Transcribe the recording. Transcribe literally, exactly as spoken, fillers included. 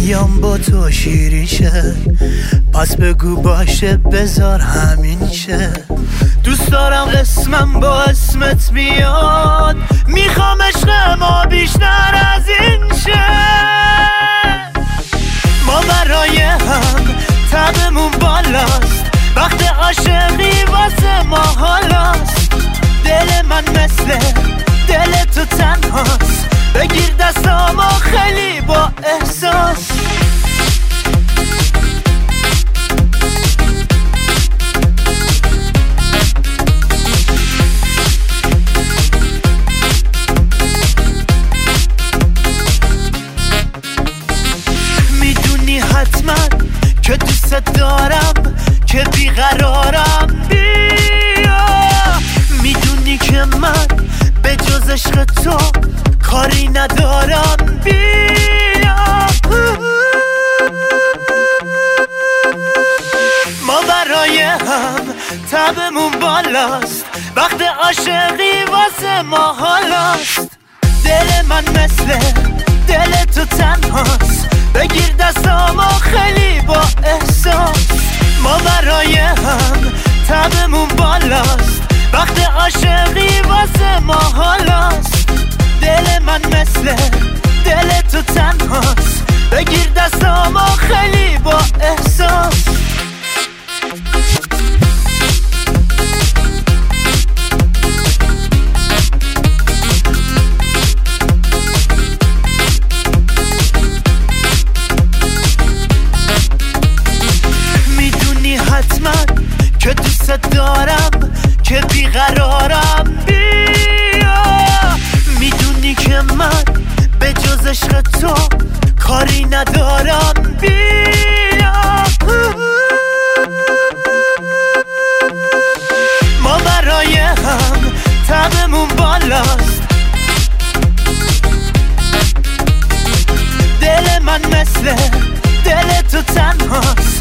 دنیام با تو شیرین شه، پس بگو باشه بذار همین شه. دوست دارم اسمم با اسمت بیاد، میخوام عشق ما بیشتر از این شه. ما برای هم تبمون بالاست، وقت عاشقی واسه ما حالاست. دل من مثل دل تو تنهاست، بگیر دستامو خیلی با احساس. میدونی حتما که دوست دارم، که بیقرارم. بیا میدونی که من به جز عشق تو کاری ندارم. بیا ما برای هم تبمون بالاست، وقت عاشقی واسه ما حالاست. دل من مثل دل تو تنهاست، بگیر دستامو خیلی با احساس. ما برای هم تبمون بالاست، وقت عاشقی واسه ما حالاست. دل من مثل دل تو تنهاست، بگیر دستامو خیلی با احساس. میدونی حتما که دوست دارم، که بیقرارم. بیا میدونی که من به جز عشق تو کاری ندارم. بیا ما برای هم تبمون بالاست، دل من مثل دل تو تنهاست،